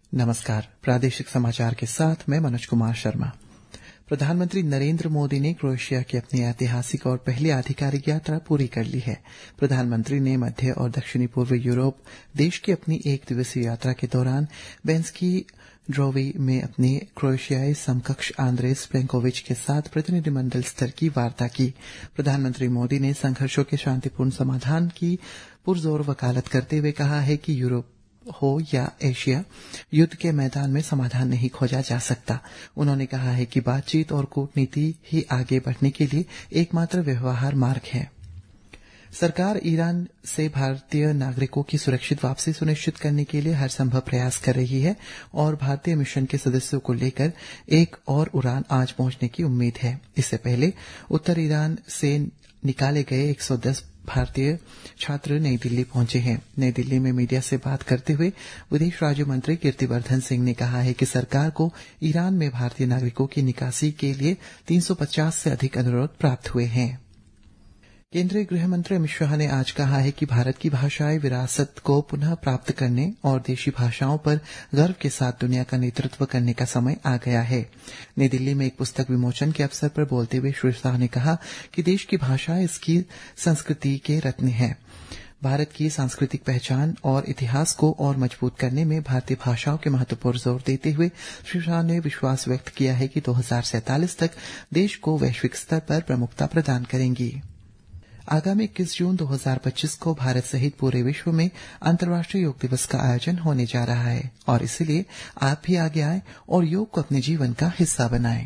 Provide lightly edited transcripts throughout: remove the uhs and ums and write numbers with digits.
नमस्कार। प्रादेशिक समाचार के साथ मैं मनोज कुमार शर्मा। प्रधानमंत्री नरेंद्र मोदी ने क्रोएशिया की अपनी ऐतिहासिक और पहली आधिकारिक यात्रा पूरी कर ली है। प्रधानमंत्री ने मध्य और दक्षिणी पूर्व यूरोप देश की अपनी एक दिवसीय यात्रा के दौरान बेंस्की ड्रोवी में अपने क्रोएशियाई समकक्ष आंद्रेस प्लेंकोविच के साथ प्रतिनिधिमंडल स्तर की वार्ता की। प्रधानमंत्री मोदी ने संघर्षों के शांतिपूर्ण समाधान की पुरजोर वकालत करते हुए कहा है कि यूरोप हो या एशिया, युद्ध के मैदान में समाधान नहीं खोजा जा सकता। उन्होंने कहा है कि बातचीत और कूटनीति ही आगे बढ़ने के लिए एकमात्र व्यवहार मार्ग है। सरकार ईरान से भारतीय नागरिकों की सुरक्षित वापसी सुनिश्चित करने के लिए हर संभव प्रयास कर रही है और भारतीय मिशन के सदस्यों को लेकर एक और उड़ान आज पहुंचने की उम्मीद है। इससे पहले उत्तर ईरान से निकाले गए 110 भारतीय छात्र नई दिल्ली पहुंचे हैं। नई दिल्ली में मीडिया से बात करते हुए विदेश राज्य मंत्री कीर्तिवर्धन सिंह ने कहा है कि सरकार को ईरान में भारतीय नागरिकों की निकासी के लिए 350 से अधिक अनुरोध प्राप्त हुए हैं। केंद्रीय गृह मंत्री अमित शाह ने आज कहा है कि भारत की भाषाई विरासत को पुनः प्राप्त करने और देशी भाषाओं पर गर्व के साथ दुनिया का नेतृत्व करने का समय आ गया है। नई दिल्ली में एक पुस्तक विमोचन के अवसर पर बोलते हुए श्री शाह ने कहा कि देश की भाषाएं इसकी संस्कृति के रत्न हैं। भारत की सांस्कृतिक पहचान और इतिहास को और मजबूत करने में भारतीय भाषाओं के महत्व पर जोर देते हुए श्री शाह ने विश्वास व्यक्त किया है कि 2047 तक देश को वैश्विक स्तर पर प्रमुखता प्रदान करेंगी। आगामी 21 जून 2025 को भारत सहित पूरे विश्व में अंतर्राष्ट्रीय योग दिवस का आयोजन होने जा रहा है और इसलिए आप भी आगे आएं और योग को अपने जीवन का हिस्सा बनाएं।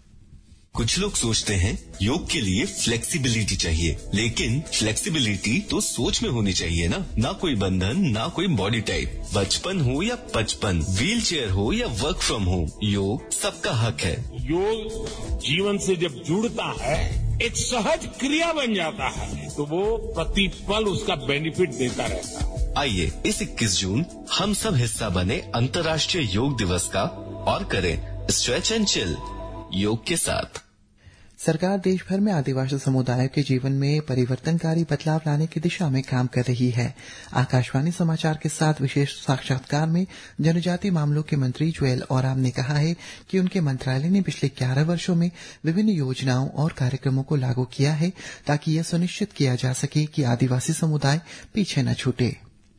कुछ लोग सोचते हैं योग के लिए फ्लेक्सिबिलिटी चाहिए, लेकिन फ्लेक्सिबिलिटी तो सोच में होनी चाहिए ना कोई बंधन, ना कोई बॉडी टाइप। बचपन हो या 55, व्हील चेयर हो या वर्क फ्रॉम होम, योग सबका हक है। योग जीवन से जब जुड़ता है, एक सहज क्रिया बन जाता है, तो वो प्रतिपल उसका बेनिफिट देता रहता है। आइए इस 21 जून हम सब हिस्सा बने अंतर्राष्ट्रीय योग दिवस का और करें स्ट्रेच एंड चिल योग के साथ। सरकार देश भर में आदिवासी समुदायों के जीवन में परिवर्तनकारी बदलाव लाने की दिशा में काम कर रही है। आकाशवाणी समाचार के साथ विशेष साक्षात्कार में जनजातीय मामलों के मंत्री जुएल ओराम ने कहा है कि उनके मंत्रालय ने पिछले 11 वर्षों में विभिन्न योजनाओं और कार्यक्रमों को लागू किया है ताकि यह सुनिश्चित किया जा सके कि आदिवासी समुदाय पीछे न छूटे।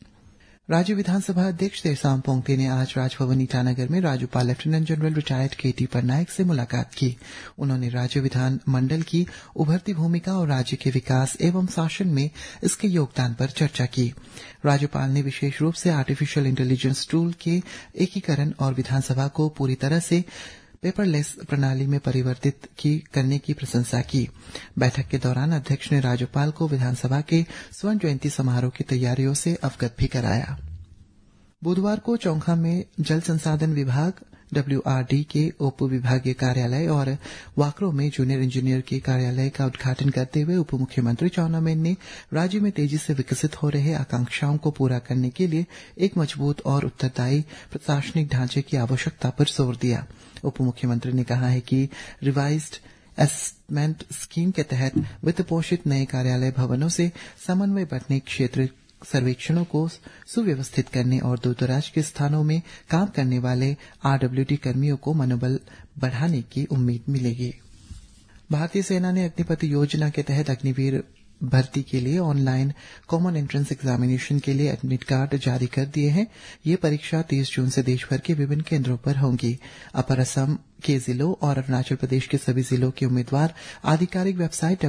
राज्य विधानसभा अध्यक्ष तेरसाम पोंगते ने आज राजभवन ईटानगर में राज्यपाल lieutenant general retired KT Patnaik से मुलाकात की। उन्होंने राज्य विधान मंडल की उभरती भूमिका और राज्य के विकास एवं शासन में इसके योगदान पर चर्चा की। राज्यपाल ने विशेष रूप से आर्टिफिशियल इंटेलिजेंस टूल के एकीकरण और विधानसभा को पूरी तरह से पेपरलेस प्रणाली में परिवर्तित करने की प्रशंसा की। बैठक के दौरान अध्यक्ष ने राज्यपाल को विधानसभा के स्वर्ण जयंती समारोह की तैयारियों से अवगत भी कराया। बुधवार को चौंखा में जल संसाधन विभाग WRD के उप विभागीय कार्यालय और वाकरो में जूनियर इंजीनियर के कार्यालय का उद्घाटन करते हुए उप मुख्यमंत्री चाउना मेन ने राज्य में तेजी से विकसित हो रहे आकांक्षाओं को पूरा करने के लिए एक मजबूत और उत्तरदायी प्रशासनिक ढांचे की आवश्यकता पर जोर दिया। उप मुख्यमंत्री ने कहा है कि रिवाइज्ड असेसमेंट स्कीम के तहत वित्त पोषित नए कार्यालय भवनों से समन्वय बढ़ने, क्षेत्र सर्वेक्षणों को सुव्यवस्थित करने और दूरदराज के स्थानों में काम करने वाले RWD कर्मियों को मनोबल बढ़ाने की उम्मीद मिलेगी। भारतीय सेना ने अग्निपथ योजना के तहत अग्निवीर भर्ती के लिए ऑनलाइन कॉमन एंट्रेंस एग्जामिनेशन के लिए एडमिट कार्ड जारी कर दिए हैं। ये परीक्षा 30 जून से देश भर के विभिन्न केंद्रों पर होंगी। अपर असम के जिलों और अरुणाचल प्रदेश के सभी जिलों के उम्मीदवार आधिकारिक वेबसाइट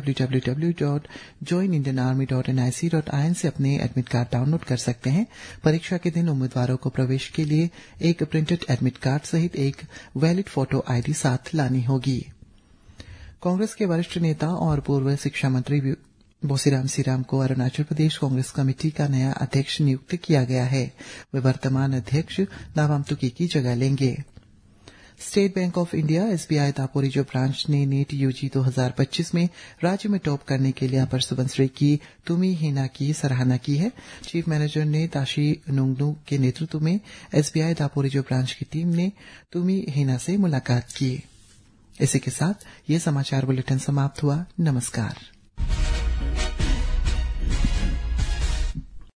www.joinindianarmy.nic.in से अपने एडमिट कार्ड डाउनलोड कर सकते हैं। परीक्षा के दिन उम्मीदवारों को प्रवेश के लिए एक प्रिंटेड एडमिट कार्ड सहित एक वैलिड फोटो ID साथ लानी होगी। कांग्रेस के वरिष्ठ नेता और पूर्व शिक्षा मंत्री बोसीराम सीराम को अरुणाचल प्रदेश कांग्रेस कमेटी का नया अध्यक्ष नियुक्त किया गया है। वे वर्तमान अध्यक्ष नाबाम तुकी की जगह लेंगे। State Bank of India SBI Daporijo branch ने नीट UG 2025 में राज्य में टॉप करने के लिए अपर सुबनसिरी की तुमी हेना की सराहना की है। चीफ मैनेजर ने ताशी नुंगनू के नेतृत्व में SBI दापोरिजो ब्रांच की टीम ने तुमी हेना से मुलाकात की। इसी के साथ ये समाचार बुलेटिन समाप्त हुआ। नमस्कार।